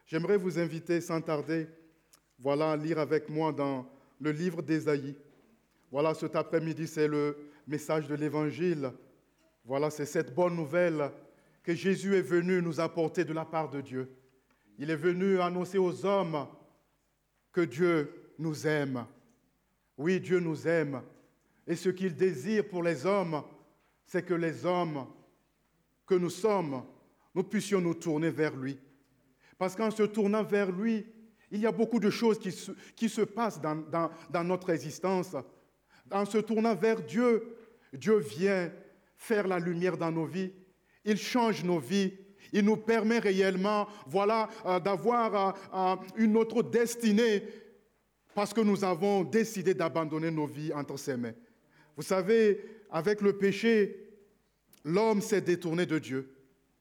J'aimerais vous inviter sans tarder, à lire avec moi dans le livre d'Ésaïe. Cet après-midi, c'est le message de l'Évangile. C'est cette bonne nouvelle que Jésus est venu nous apporter de la part de Dieu. Il est venu annoncer aux hommes que Dieu nous aime. Oui, Dieu nous aime. Et ce qu'il désire pour les hommes, c'est que les hommes que nous sommes, nous puissions nous tourner vers lui. Parce qu'en se tournant vers lui, il y a beaucoup de choses qui se passent dans notre existence. En se tournant vers Dieu, Dieu vient faire la lumière dans nos vies. Il change nos vies. Il nous permet réellement, d'avoir une autre destinée parce que nous avons décidé d'abandonner nos vies entre ses mains. Vous savez, avec le péché, l'homme s'est détourné de Dieu.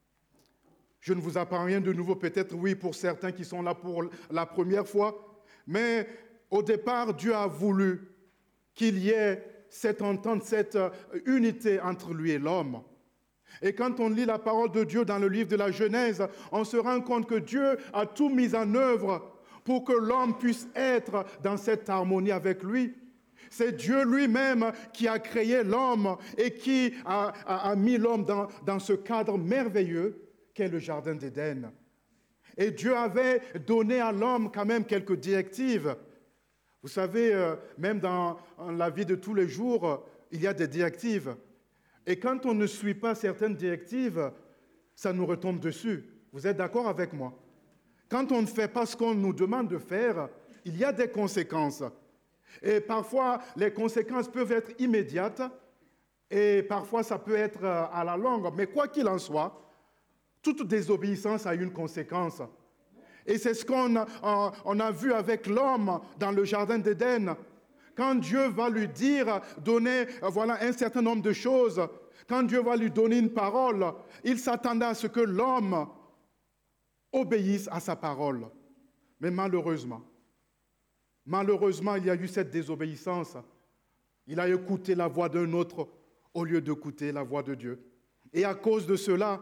Je ne vous apprends rien de nouveau, peut-être oui pour certains qui sont là pour la première fois, mais au départ, Dieu a voulu qu'il y ait cette entente, cette unité entre lui et l'homme. Et quand on lit la parole de Dieu dans le livre de la Genèse, on se rend compte que Dieu a tout mis en œuvre pour que l'homme puisse être dans cette harmonie avec lui. C'est Dieu lui-même qui a créé l'homme et qui a mis l'homme dans ce cadre merveilleux qu'est le Jardin d'Éden. Et Dieu avait donné à l'homme quand même quelques directives. Vous savez, même dans la vie de tous les jours, il y a des directives. Et quand on ne suit pas certaines directives, ça nous retombe dessus. Vous êtes d'accord avec moi? Quand on ne fait pas ce qu'on nous demande de faire, il y a des conséquences. Et parfois, les conséquences peuvent être immédiates et parfois, ça peut être à la longue. Mais quoi qu'il en soit, toute désobéissance a une conséquence. Et c'est ce qu'on a vu avec l'homme dans le Jardin d'Éden. Quand Dieu va lui donner un certain nombre de choses, quand Dieu va lui donner une parole, il s'attendait à ce que l'homme obéisse à sa parole. Mais malheureusement, il y a eu cette désobéissance. Il a écouté la voix d'un autre au lieu d'écouter la voix de Dieu. Et à cause de cela,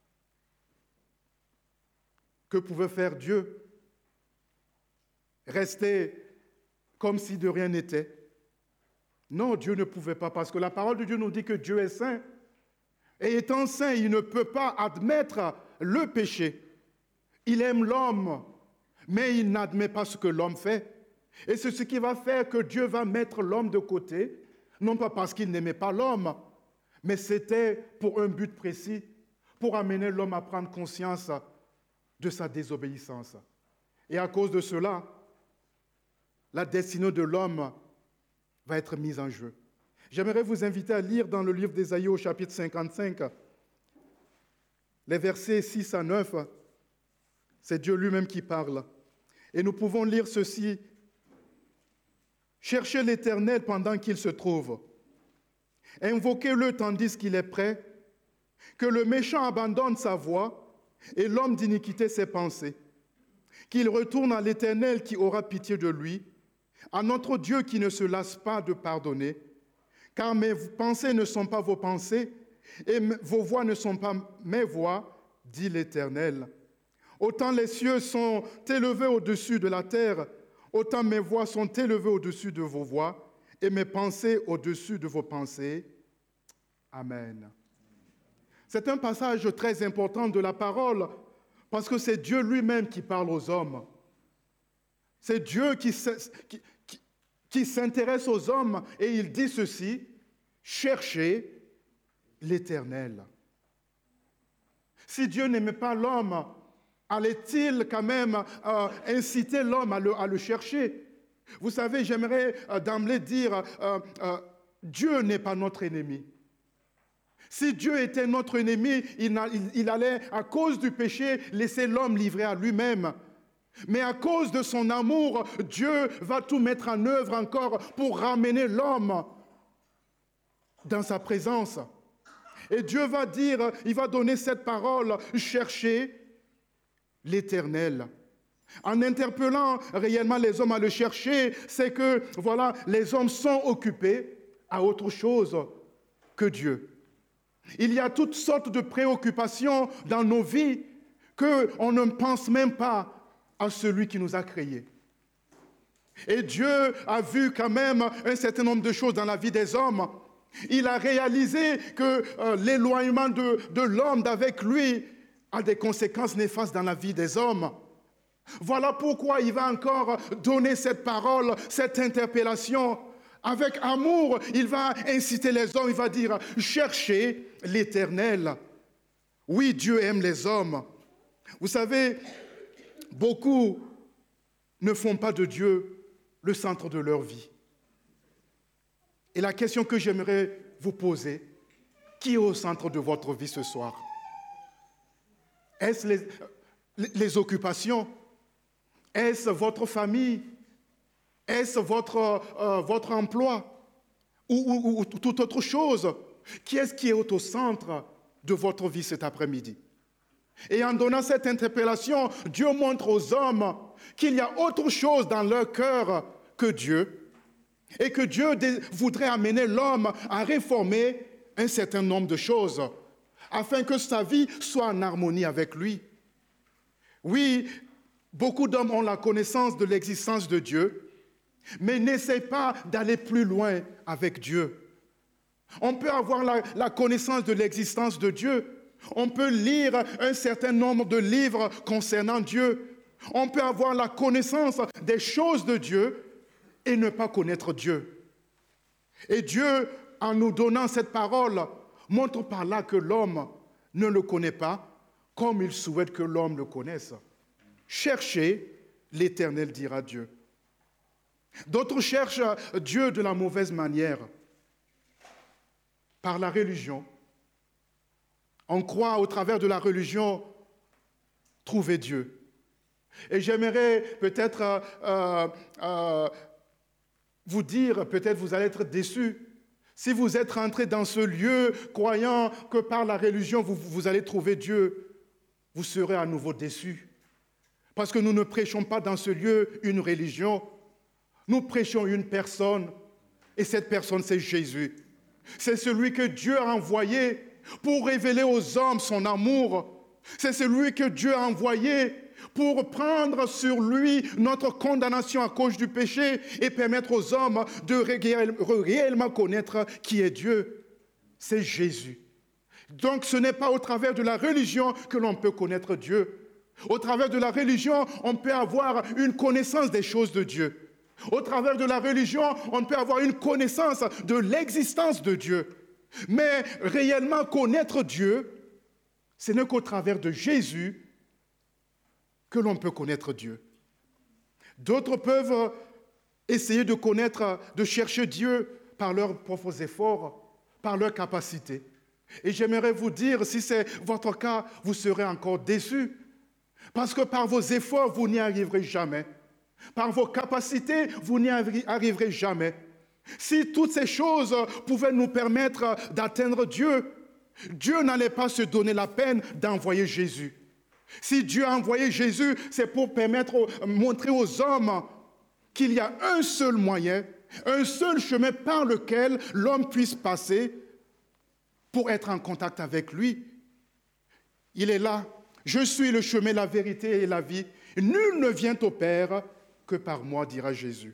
que pouvait faire Dieu? Rester comme si de rien n'était? Non, Dieu ne pouvait pas, parce que la parole de Dieu nous dit que Dieu est saint. Et étant saint, il ne peut pas admettre le péché. Il aime l'homme, mais il n'admet pas ce que l'homme fait. Et c'est ce qui va faire que Dieu va mettre l'homme de côté, non pas parce qu'il n'aimait pas l'homme, mais c'était pour un but précis, pour amener l'homme à prendre conscience de sa désobéissance. Et à cause de cela, la destinée de l'homme va être mise en jeu. J'aimerais vous inviter à lire dans le livre d'Ésaïe au chapitre 55, les versets 6 à 9. C'est Dieu lui-même qui parle. Et nous pouvons lire ceci. « Cherchez l'Éternel pendant qu'il se trouve. Invoquez-le tandis qu'il est prêt. Que le méchant abandonne sa voie et l'homme d'iniquité ses pensées. Qu'il retourne à l'Éternel qui aura pitié de lui, à notre Dieu qui ne se lasse pas de pardonner. Car mes pensées ne sont pas vos pensées et vos voix ne sont pas mes voix, dit l'Éternel. Autant les cieux sont élevés au-dessus de la terre, autant mes voix sont élevées au-dessus de vos voix et mes pensées au-dessus de vos pensées. Amen. » C'est un passage très important de la parole parce que c'est Dieu lui-même qui parle aux hommes. C'est Dieu qui s'intéresse aux hommes et il dit ceci, « Cherchez l'Éternel ». Si Dieu n'aimait pas l'homme, allait-il quand même inciter l'homme à le chercher? Vous savez, j'aimerais d'emblée dire, Dieu n'est pas notre ennemi. Si Dieu était notre ennemi, il allait, à cause du péché, laisser l'homme livré à lui-même. Mais à cause de son amour, Dieu va tout mettre en œuvre encore pour ramener l'homme dans sa présence. Et Dieu va dire, il va donner cette parole, cherchez l'Éternel. En interpellant réellement les hommes à le chercher, c'est que, les hommes sont occupés à autre chose que Dieu. Il y a toutes sortes de préoccupations dans nos vies qu'on ne pense même pas à celui qui nous a créés. Et Dieu a vu quand même un certain nombre de choses dans la vie des hommes. Il a réalisé que l'éloignement de l'homme d'avec lui a des conséquences néfastes dans la vie des hommes. Voilà pourquoi il va encore donner cette parole, cette interpellation. Avec amour, il va inciter les hommes, il va dire « Cherchez l'Éternel ». Oui, Dieu aime les hommes. Vous savez, beaucoup ne font pas de Dieu le centre de leur vie. Et la question que j'aimerais vous poser, qui est au centre de votre vie ce soir? Est-ce les occupations? Est-ce votre famille? Est-ce votre emploi? Ou toute autre chose? Qui est-ce qui est au centre de votre vie cet après-midi? Et en donnant cette interpellation, Dieu montre aux hommes qu'il y a autre chose dans leur cœur que Dieu, et que Dieu voudrait amener l'homme à réformer un certain nombre de choses, afin que sa vie soit en harmonie avec lui. Oui, beaucoup d'hommes ont la connaissance de l'existence de Dieu, mais n'essayent pas d'aller plus loin avec Dieu. On peut avoir la connaissance de l'existence de Dieu. On peut lire un certain nombre de livres concernant Dieu. On peut avoir la connaissance des choses de Dieu et ne pas connaître Dieu. Et Dieu, en nous donnant cette parole, montre par là que l'homme ne le connaît pas comme il souhaite que l'homme le connaisse. Cherchez l'Éternel, dira Dieu. D'autres cherchent Dieu de la mauvaise manière, par la religion. On croit au travers de la religion trouver Dieu. Et j'aimerais peut-être vous dire, peut-être vous allez être déçus, si vous êtes rentré dans ce lieu croyant que par la religion vous allez trouver Dieu, vous serez à nouveau déçus. Parce que nous ne prêchons pas dans ce lieu une religion, nous prêchons une personne, et cette personne c'est Jésus. C'est celui que Dieu a envoyé pour révéler aux hommes son amour. C'est celui que Dieu a envoyé pour prendre sur lui notre condamnation à cause du péché et permettre aux hommes de réellement connaître qui est Dieu. C'est Jésus. Donc ce n'est pas au travers de la religion que l'on peut connaître Dieu. Au travers de la religion, on peut avoir une connaissance des choses de Dieu. Au travers de la religion, on peut avoir une connaissance de l'existence de Dieu. Mais réellement connaître Dieu, ce n'est qu'au travers de Jésus que l'on peut connaître Dieu. D'autres peuvent essayer de connaître, de chercher Dieu par leurs propres efforts, par leurs capacités. Et j'aimerais vous dire, si c'est votre cas, vous serez encore déçus. Parce que par vos efforts, vous n'y arriverez jamais. Par vos capacités, vous n'y arriverez jamais. Si toutes ces choses pouvaient nous permettre d'atteindre Dieu, Dieu n'allait pas se donner la peine d'envoyer Jésus. Si Dieu a envoyé Jésus, c'est pour montrer aux hommes qu'il y a un seul moyen, un seul chemin par lequel l'homme puisse passer pour être en contact avec lui. Il est là. Je suis le chemin, la vérité et la vie. Nul ne vient au Père que par moi, dira Jésus.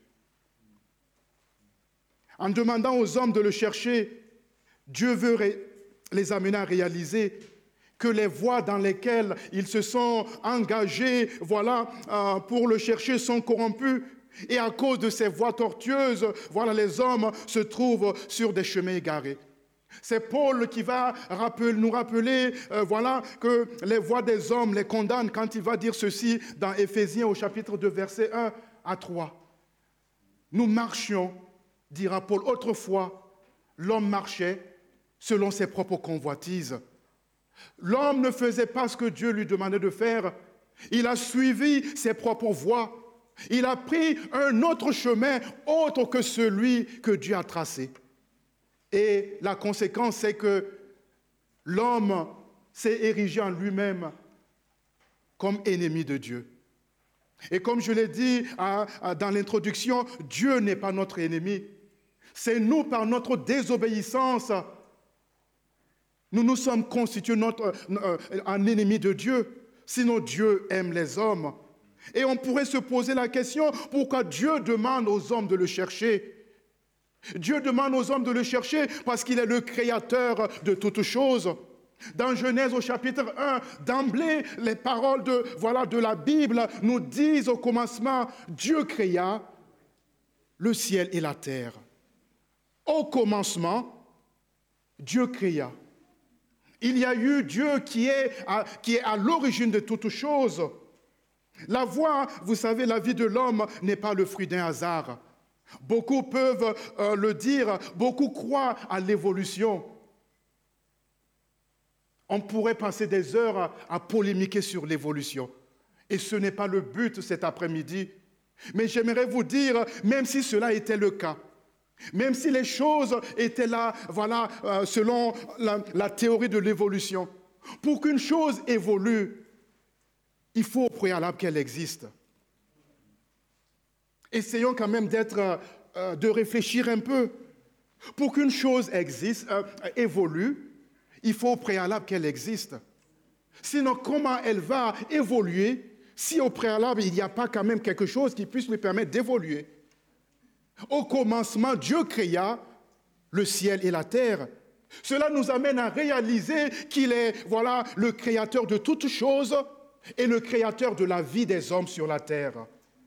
En demandant aux hommes de le chercher, Dieu veut les amener à réaliser que les voies dans lesquelles ils se sont engagés, pour le chercher sont corrompues. Et à cause de ces voies tortueuses, les hommes se trouvent sur des chemins égarés. C'est Paul qui va nous rappeler que les voies des hommes les condamnent quand il va dire ceci dans Éphésiens au chapitre 2, versets 1 à 3. Nous marchions, dira Paul, autrefois, l'homme marchait selon ses propres convoitises. L'homme ne faisait pas ce que Dieu lui demandait de faire. Il a suivi ses propres voies. Il a pris un autre chemin autre que celui que Dieu a tracé. Et la conséquence, c'est que l'homme s'est érigé en lui-même comme ennemi de Dieu. Et comme je l'ai dit dans l'introduction, Dieu n'est pas notre ennemi. C'est nous, par notre désobéissance, nous nous sommes constitués un ennemi de Dieu. Sinon, Dieu aime les hommes. Et on pourrait se poser la question, pourquoi Dieu demande aux hommes de le chercher? Dieu demande aux hommes de le chercher parce qu'il est le créateur de toutes choses. Dans Genèse au chapitre 1, d'emblée, les paroles de la Bible nous disent au commencement, Dieu créa le ciel et la terre. Au commencement, Dieu créa. Il y a eu Dieu qui est à l'origine de toutes choses. La voie, vous savez, la vie de l'homme n'est pas le fruit d'un hasard. Beaucoup peuvent le dire, beaucoup croient à l'évolution. On pourrait passer des heures à polémiquer sur l'évolution. Et ce n'est pas le but cet après-midi. Mais j'aimerais vous dire, même si cela était le cas, même si les choses étaient là, selon la théorie de l'évolution, pour qu'une chose évolue, il faut au préalable qu'elle existe. Essayons quand même de réfléchir un peu. Pour qu'une chose évolue, il faut au préalable qu'elle existe. Sinon, comment elle va évoluer si au préalable, il n'y a pas quand même quelque chose qui puisse lui permettre d'évoluer? Au commencement, Dieu créa le ciel et la terre. Cela nous amène à réaliser qu'il est, le créateur de toutes choses et le créateur de la vie des hommes sur la terre.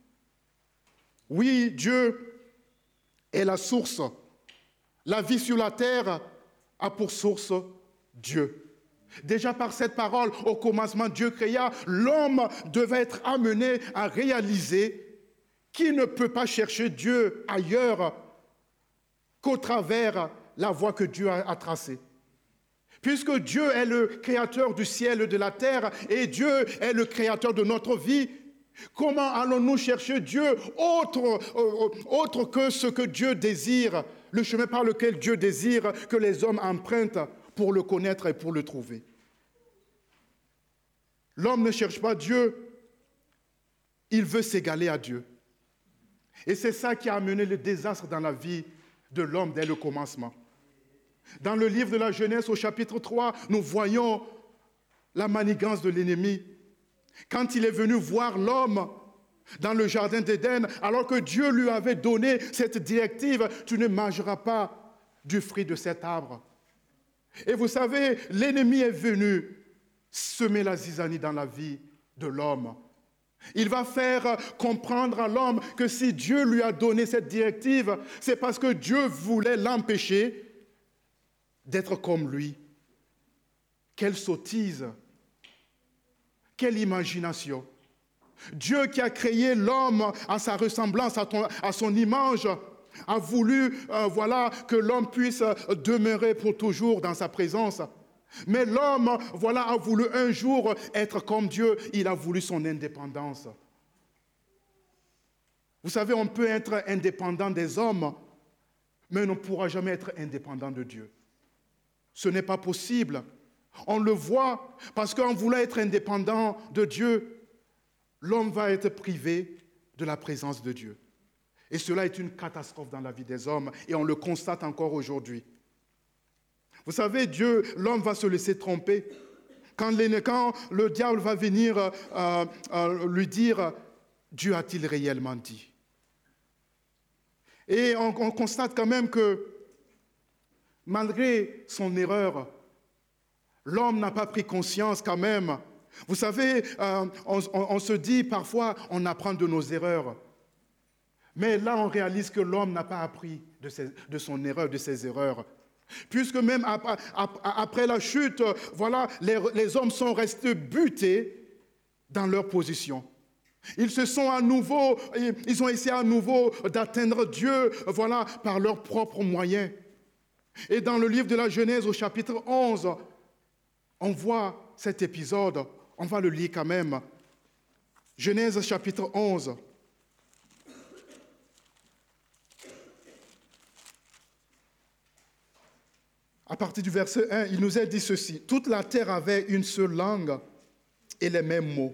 Oui, Dieu est la source. La vie sur la terre a pour source Dieu. Déjà par cette parole, au commencement, Dieu créa, l'homme devait être amené à réaliser qu'il ne peut pas chercher Dieu ailleurs qu'au travers la voie que Dieu a tracée. Puisque Dieu est le créateur du ciel et de la terre et Dieu est le créateur de notre vie, comment allons-nous chercher Dieu autre que ce que Dieu désire, le chemin par lequel Dieu désire que les hommes empruntent pour le connaître et pour le trouver? L'homme ne cherche pas Dieu, il veut s'égaler à Dieu. Et c'est ça qui a amené le désastre dans la vie de l'homme dès le commencement. Dans le livre de la Genèse, au chapitre 3, nous voyons la manigance de l'ennemi. Quand il est venu voir l'homme dans le jardin d'Éden, alors que Dieu lui avait donné cette directive, tu ne mangeras pas du fruit de cet arbre. Et vous savez, l'ennemi est venu semer la zizanie dans la vie de l'homme. Il va faire comprendre à l'homme que si Dieu lui a donné cette directive, c'est parce que Dieu voulait l'empêcher d'être comme lui. Quelle sottise! Quelle imagination! Dieu qui a créé l'homme à sa ressemblance, à son image, a voulu que l'homme puisse demeurer pour toujours dans sa présence. Mais l'homme a voulu un jour être comme Dieu. Il a voulu son indépendance. Vous savez, on peut être indépendant des hommes, mais on ne pourra jamais être indépendant de Dieu. Ce n'est pas possible. On le voit parce qu'en voulant être indépendant de Dieu, l'homme va être privé de la présence de Dieu. Et cela est une catastrophe dans la vie des hommes et on le constate encore aujourd'hui. Vous savez, l'homme va se laisser tromper. Quand le diable va venir lui dire « Dieu a-t-il réellement dit ?» Et on constate quand même que malgré son erreur, l'homme n'a pas pris conscience quand même. Vous savez, on se dit parfois, on apprend de nos erreurs. Mais là, on réalise que l'homme n'a pas appris de son erreur, de ses erreurs. Puisque même après la chute, les hommes sont restés butés dans leur position. Ils ont essayé à nouveau d'atteindre Dieu, par leurs propres moyens. Et dans le livre de la Genèse, au chapitre 11, on voit cet épisode. On va le lire quand même. Genèse, chapitre 11. À partir du verset 1, il nous est dit ceci. Toute la terre avait une seule langue et les mêmes mots.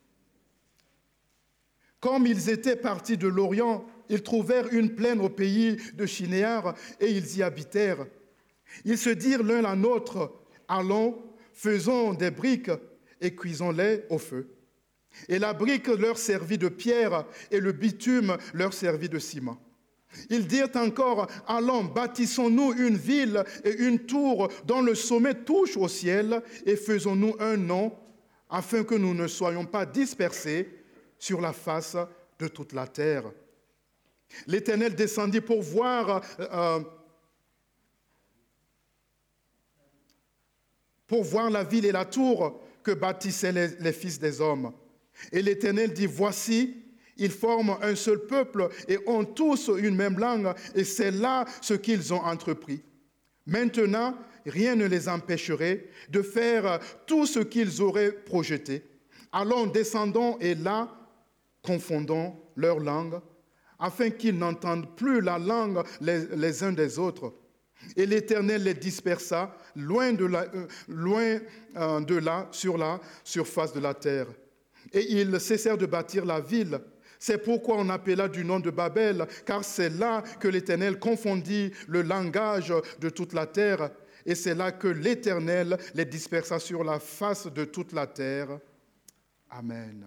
Comme ils étaient partis de l'Orient, ils trouvèrent une plaine au pays de Shinéar et ils y habitèrent. Ils se dirent l'un à l'autre, allons, faisons des briques et cuisons-les au feu. Et la brique leur servit de pierre, et le bitume leur servit de ciment. Ils dirent encore, allons, bâtissons-nous une ville et une tour dont le sommet touche au ciel, et faisons-nous un nom, afin que nous ne soyons pas dispersés sur la face de toute la terre. L'Éternel descendit pour voir la ville et la tour que bâtissaient les fils des hommes. Et l'Éternel dit, voici, ils forment un seul peuple et ont tous une même langue, et c'est là ce qu'ils ont entrepris. Maintenant, rien ne les empêcherait de faire tout ce qu'ils auraient projeté. Allons, descendons, et là, confondons leur langue, afin qu'ils n'entendent plus la langue les uns des autres. Et l'Éternel les dispersa loin de là, sur la surface de la terre. Et ils cessèrent de bâtir la ville. C'est pourquoi on appela du nom de Babel, car c'est là que l'Éternel confondit le langage de toute la terre, et c'est là que l'Éternel les dispersa sur la face de toute la terre. Amen.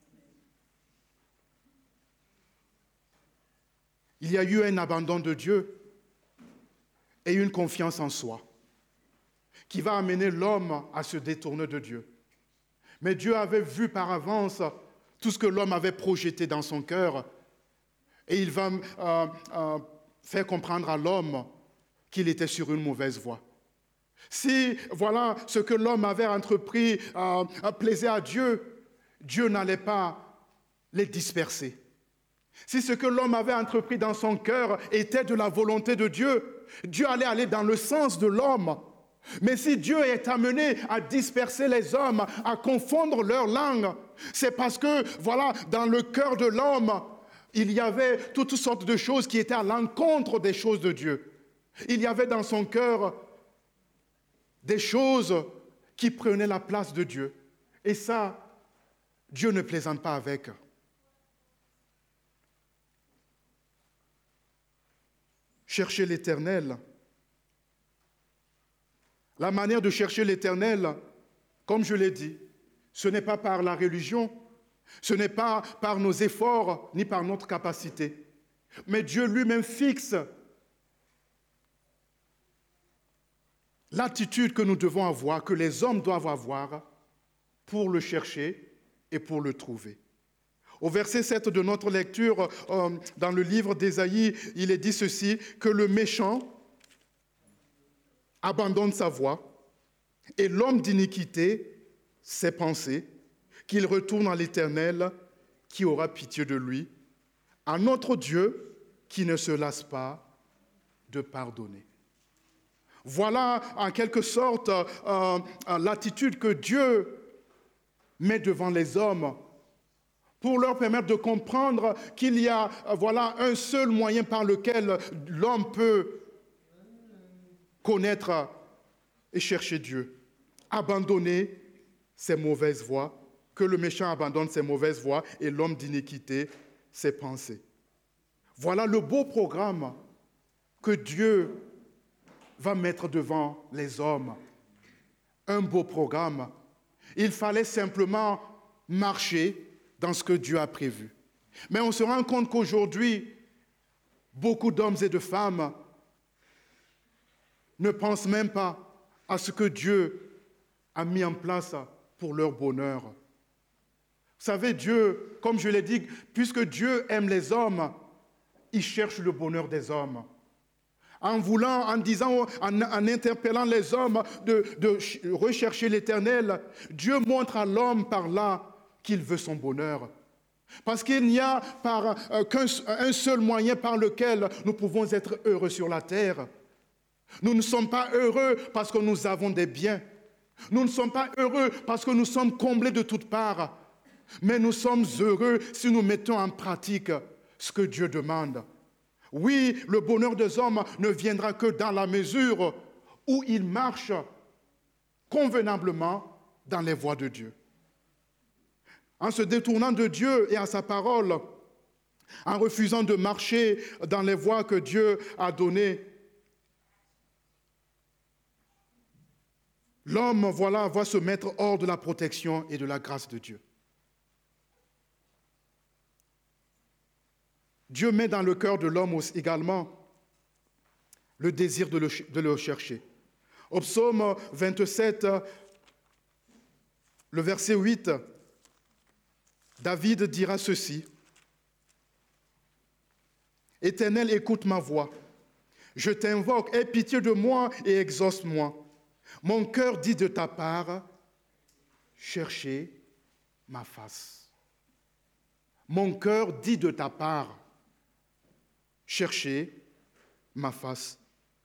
Il y a eu un abandon de Dieu et une confiance en soi qui va amener l'homme à se détourner de Dieu. Mais Dieu avait vu par avance tout ce que l'homme avait projeté dans son cœur, et il va faire comprendre à l'homme qu'il était sur une mauvaise voie. Si, voilà, ce que l'homme avait entrepris plaisait à Dieu, Dieu n'allait pas les disperser. Si ce que l'homme avait entrepris dans son cœur était de la volonté de Dieu, Dieu allait aller dans le sens de l'homme. Mais si Dieu est amené à disperser les hommes, à confondre leur langue, c'est parce que, voilà, dans le cœur de l'homme, il y avait toutes sortes de choses qui étaient à l'encontre des choses de Dieu. Il y avait dans son cœur des choses qui prenaient la place de Dieu. Et ça, Dieu ne plaisante pas avec. Chercher l'Éternel. La manière de chercher l'Éternel, comme je l'ai dit, ce n'est pas par la religion, ce n'est pas par nos efforts, ni par notre capacité. Mais Dieu lui-même fixe l'attitude que nous devons avoir, que les hommes doivent avoir pour le chercher et pour le trouver. Au verset 7 de notre lecture, dans le livre d'Ésaïe, il est dit ceci, que le méchant abandonne sa voie, et l'homme d'iniquité ses pensées, qu'il retourne à l'Éternel qui aura pitié de lui, à notre Dieu qui ne se lasse pas de pardonner. Voilà en quelque sorte l'attitude que Dieu met devant les hommes pour leur permettre de comprendre qu'il y a un seul moyen par lequel l'homme peut connaître et chercher Dieu, abandonner ses mauvaises voies, que le méchant abandonne ses mauvaises voies et l'homme d'iniquité ses pensées. Voilà le beau programme que Dieu va mettre devant les hommes. Un beau programme. Il fallait simplement marcher dans ce que Dieu a prévu. Mais on se rend compte qu'aujourd'hui, beaucoup d'hommes et de femmes ne pensent même pas à ce que Dieu a mis en place pour leur bonheur. Vous savez, Dieu, comme je l'ai dit, puisque Dieu aime les hommes, il cherche le bonheur des hommes. En interpellant les hommes de rechercher l'Éternel, Dieu montre à l'homme par là qu'il veut son bonheur. Parce qu'il n'y a qu'un seul moyen par lequel nous pouvons être heureux sur la terre. Nous ne sommes pas heureux parce que nous avons des biens. Nous ne sommes pas heureux parce que nous sommes comblés de toutes parts. Mais nous sommes heureux si nous mettons en pratique ce que Dieu demande. Oui, le bonheur des hommes ne viendra que dans la mesure où ils marchent convenablement dans les voies de Dieu. En se détournant de Dieu et à sa parole, en refusant de marcher dans les voies que Dieu a données, l'homme, va se mettre hors de la protection et de la grâce de Dieu. Dieu met dans le cœur de l'homme également le désir de le chercher. Au psaume 27, le verset 8, David dira ceci. « Éternel, écoute ma voix. Je t'invoque, aie pitié de moi et exauce-moi. Mon cœur dit de ta part, cherchez ma face. » Mon cœur dit de ta part, cherchez ma face.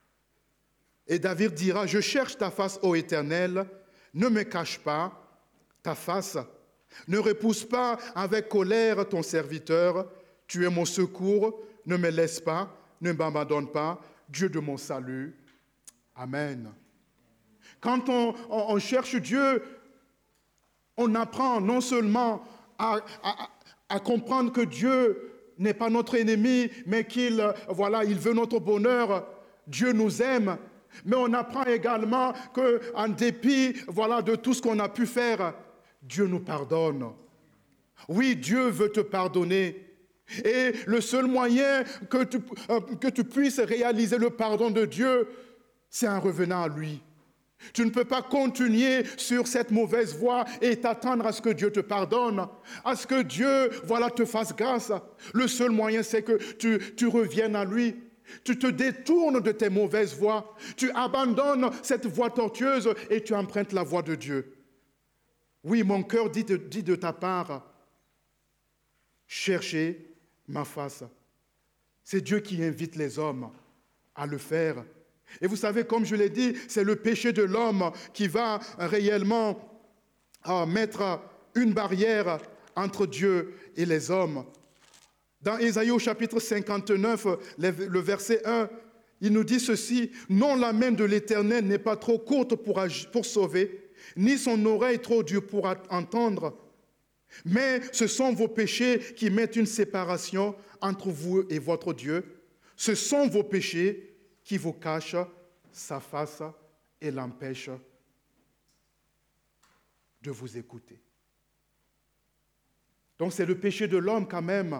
Et David dira, je cherche ta face, ô Éternel, ne me cache pas ta face, ne repousse pas avec colère ton serviteur, tu es mon secours, ne me laisse pas, ne m'abandonne pas, Dieu de mon salut. Amen. Quand on cherche Dieu, on apprend non seulement à comprendre que Dieu n'est pas notre ennemi, mais qu'il veut notre bonheur. Dieu nous aime. Mais on apprend également qu'en dépit de tout ce qu'on a pu faire, Dieu nous pardonne. Oui, Dieu veut te pardonner. Et le seul moyen que tu puisses réaliser le pardon de Dieu, c'est en revenant à lui. Tu ne peux pas continuer sur cette mauvaise voie et t'attendre à ce que Dieu te pardonne, à ce que Dieu te fasse grâce. Le seul moyen, c'est que tu reviennes à lui. Tu te détournes de tes mauvaises voies. Tu abandonnes cette voie tortueuse et tu empruntes la voie de Dieu. Oui, mon cœur dit de ta part, cherchez ma face. C'est Dieu qui invite les hommes à le faire. Et vous savez, comme je l'ai dit, c'est le péché de l'homme qui va réellement mettre une barrière entre Dieu et les hommes. Dans Ésaïe au chapitre 59, le verset 1, il nous dit ceci, « Non, la main de l'Éternel n'est pas trop courte pour sauver, ni son oreille trop dure pour entendre. Mais ce sont vos péchés qui mettent une séparation entre vous et votre Dieu. Ce sont vos péchés qui vous cachent sa face et l'empêchent de vous écouter. » Donc c'est le péché de l'homme quand même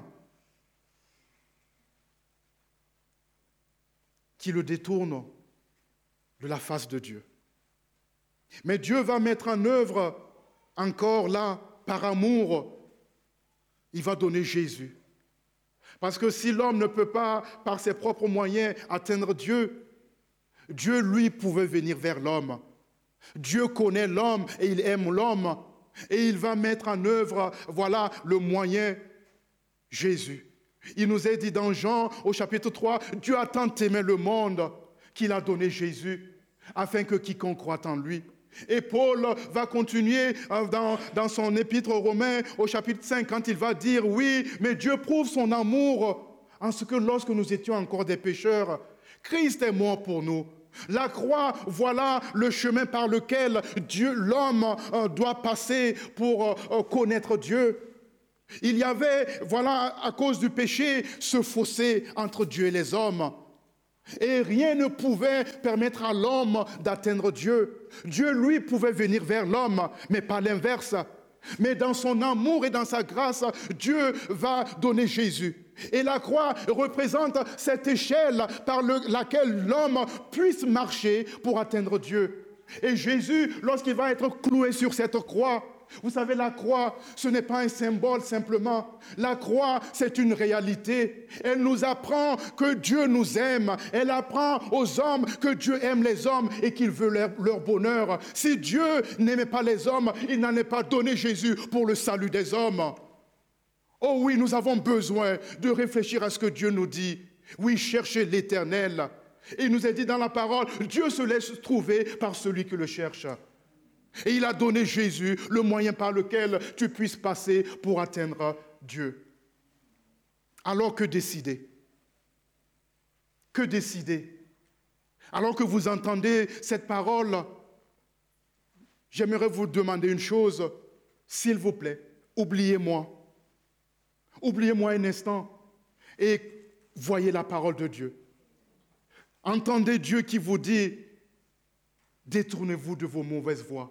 qui le détourne de la face de Dieu. Mais Dieu va mettre en œuvre encore là, par amour, il va donner Jésus. Parce que si l'homme ne peut pas, par ses propres moyens, atteindre Dieu, Dieu, lui, pouvait venir vers l'homme. Dieu connaît l'homme et il aime l'homme. Et il va mettre en œuvre, le moyen, Jésus. Il nous est dit dans Jean, au chapitre 3, Dieu a tant aimé le monde qu'il a donné Jésus, afin que quiconque croit en lui. Et Paul va continuer dans son épître aux Romains, au chapitre 5, quand il va dire, oui, mais Dieu prouve son amour en ce que lorsque nous étions encore des pécheurs, Christ est mort pour nous. La croix, voilà le chemin par lequel l'homme doit passer pour connaître Dieu. Il y avait, à cause du péché, ce fossé entre Dieu et les hommes. Et rien ne pouvait permettre à l'homme d'atteindre Dieu. Dieu, lui, pouvait venir vers l'homme, mais pas l'inverse. Mais dans son amour et dans sa grâce, Dieu va donner Jésus. Et la croix représente cette échelle par laquelle l'homme puisse marcher pour atteindre Dieu. Et Jésus, lorsqu'il va être cloué sur cette croix, vous savez, la croix, ce n'est pas un symbole simplement. La croix, c'est une réalité. Elle nous apprend que Dieu nous aime. Elle apprend aux hommes que Dieu aime les hommes et qu'il veut leur bonheur. Si Dieu n'aimait pas les hommes, il n'en est pas donné Jésus pour le salut des hommes. Oh oui, nous avons besoin de réfléchir à ce que Dieu nous dit. Oui, cherchez l'Éternel. Et il nous est dit dans la parole, Dieu se laisse trouver par celui qui le cherche. Et il a donné Jésus, le moyen par lequel tu puisses passer pour atteindre Dieu. Alors que décider? Que décider? Alors que vous entendez cette parole, j'aimerais vous demander une chose. S'il vous plaît, oubliez-moi. Oubliez-moi un instant et voyez la parole de Dieu. Entendez Dieu qui vous dit, détournez-vous de vos mauvaises voies.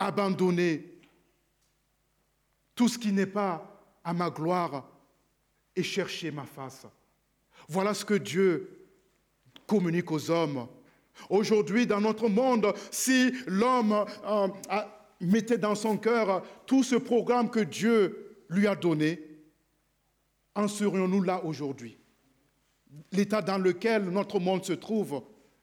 Abandonnez tout ce qui n'est pas à ma gloire et chercher ma face. Voilà ce que Dieu communique aux hommes. Aujourd'hui, dans notre monde, si l'homme mettait dans son cœur tout ce programme que Dieu lui a donné, en serions-nous là aujourd'hui? L'état dans lequel notre monde se trouve.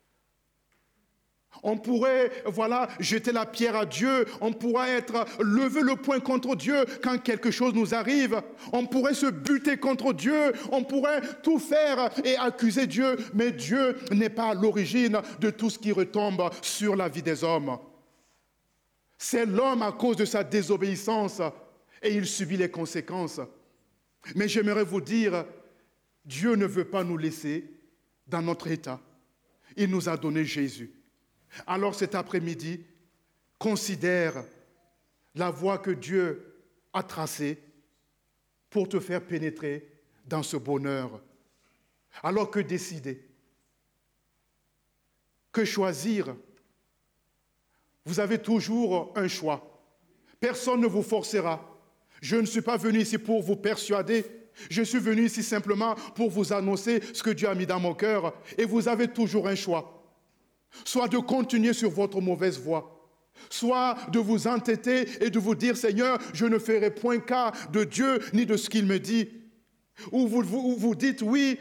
On pourrait, jeter la pierre à Dieu, on pourrait lever le poing contre Dieu quand quelque chose nous arrive, on pourrait se buter contre Dieu, on pourrait tout faire et accuser Dieu, mais Dieu n'est pas à l'origine de tout ce qui retombe sur la vie des hommes. C'est l'homme à cause de sa désobéissance et il subit les conséquences. Mais j'aimerais vous dire, Dieu ne veut pas nous laisser dans notre état. Il nous a donné Jésus. Alors cet après-midi, considère la voie que Dieu a tracée pour te faire pénétrer dans ce bonheur. Alors que décider? Que choisir? Vous avez toujours un choix. Personne ne vous forcera. Je ne suis pas venu ici pour vous persuader. Je suis venu ici simplement pour vous annoncer ce que Dieu a mis dans mon cœur. Et vous avez toujours un choix. Soit de continuer sur votre mauvaise voie, soit de vous entêter et de vous dire, Seigneur, je ne ferai point cas de Dieu ni de ce qu'il me dit. Ou vous dites, oui,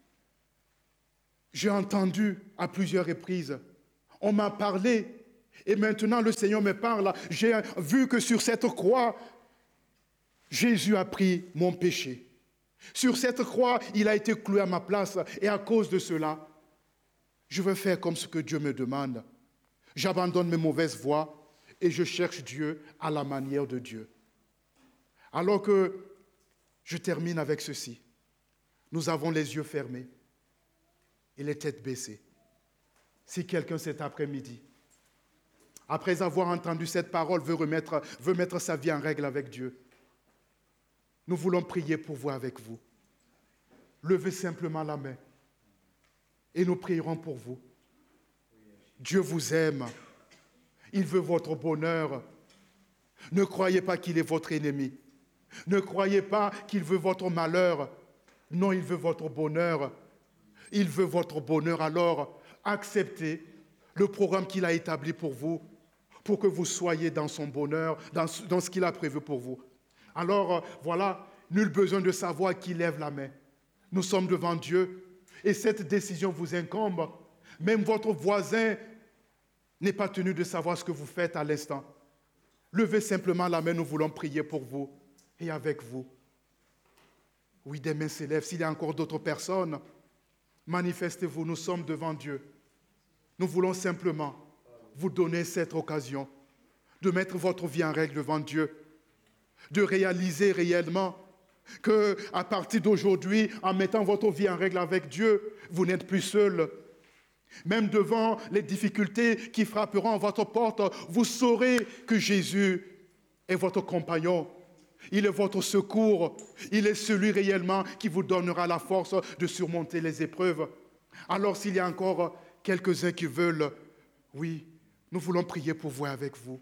j'ai entendu à plusieurs reprises, on m'a parlé, et maintenant le Seigneur me parle. J'ai vu que sur cette croix, Jésus a pris mon péché. Sur cette croix, il a été cloué à ma place, et à cause de cela, je veux faire comme ce que Dieu me demande. J'abandonne mes mauvaises voies et je cherche Dieu à la manière de Dieu. Alors que je termine avec ceci. Nous avons les yeux fermés et les têtes baissées. Si quelqu'un cet après-midi, après avoir entendu cette parole, veut mettre sa vie en règle avec Dieu, nous voulons prier pour vous avec vous. Levez simplement la main. Et nous prierons pour vous. Dieu vous aime. Il veut votre bonheur. Ne croyez pas qu'il est votre ennemi. Ne croyez pas qu'il veut votre malheur. Non, il veut votre bonheur. Il veut votre bonheur. Alors, acceptez le programme qu'il a établi pour vous, pour que vous soyez dans son bonheur, dans ce qu'il a prévu pour vous. Alors, nul besoin de savoir qui lève la main. Nous sommes devant Dieu. Et cette décision vous incombe. Même votre voisin n'est pas tenu de savoir ce que vous faites à l'instant. Levez simplement la main, nous voulons prier pour vous et avec vous. Oui, des mains s'élèvent. S'il y a encore d'autres personnes, manifestez-vous, nous sommes devant Dieu. Nous voulons simplement vous donner cette occasion de mettre votre vie en règle devant Dieu, de réaliser réellement qu'à partir d'aujourd'hui, en mettant votre vie en règle avec Dieu, vous n'êtes plus seul. Même devant les difficultés qui frapperont à votre porte, vous saurez que Jésus est votre compagnon. Il est votre secours. Il est celui réellement qui vous donnera la force de surmonter les épreuves. Alors s'il y a encore quelques-uns qui veulent, oui, nous voulons prier pour vous avec vous.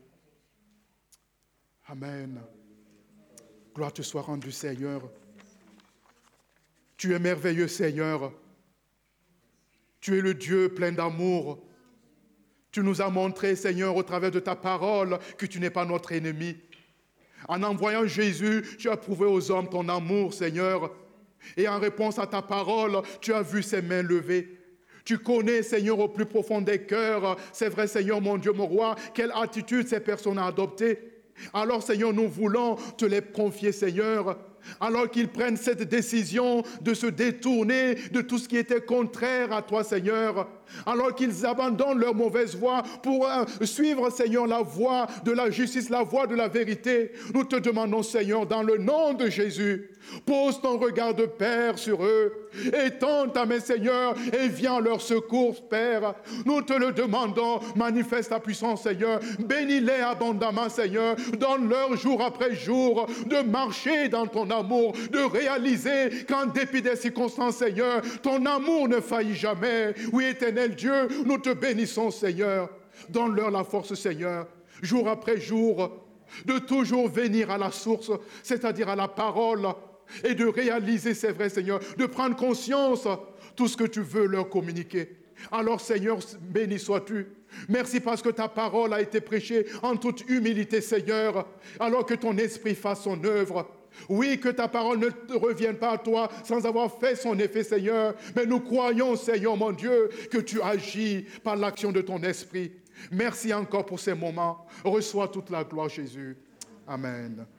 Amen. Gloire te soit rendue, Seigneur. Tu es merveilleux, Seigneur. Tu es le Dieu plein d'amour. Tu nous as montré, Seigneur, au travers de ta parole, que tu n'es pas notre ennemi. En envoyant Jésus, tu as prouvé aux hommes ton amour, Seigneur. Et en réponse à ta parole, tu as vu ses mains levées. Tu connais, Seigneur, au plus profond des cœurs, c'est vrai, Seigneur, mon Dieu, mon roi, quelle attitude ces personnes ont adoptée. Alors, Seigneur, nous voulons te les confier, Seigneur, alors qu'ils prennent cette décision de se détourner de tout ce qui était contraire à toi, Seigneur, alors qu'ils abandonnent leur mauvaise voie pour suivre, Seigneur, la voie de la justice, la voie de la vérité. Nous te demandons, Seigneur, dans le nom de Jésus, pose ton regard de Père sur eux, étends ta main, Seigneur, et viens à leur secours, Père. Nous te le demandons, manifeste ta puissance, Seigneur, bénis-les abondamment, Seigneur, donne-leur jour après jour de marcher dans ton amour, de réaliser qu'en dépit des circonstances, Seigneur, ton amour ne faillit jamais. Oui, éternel Dieu, nous te bénissons, Seigneur. Donne-leur la force, Seigneur, jour après jour, de toujours venir à la source, c'est-à-dire à la parole, et de réaliser, c'est vrai, Seigneur, de prendre conscience de tout ce que tu veux leur communiquer. Alors, Seigneur, béni sois-tu. Merci parce que ta parole a été prêchée en toute humilité, Seigneur, alors que ton esprit fasse son œuvre. Oui, que ta parole ne te revienne pas à toi sans avoir fait son effet, Seigneur. Mais nous croyons, Seigneur, mon Dieu, que tu agis par l'action de ton esprit. Merci encore pour ces moments. Reçois toute la gloire, Jésus. Amen.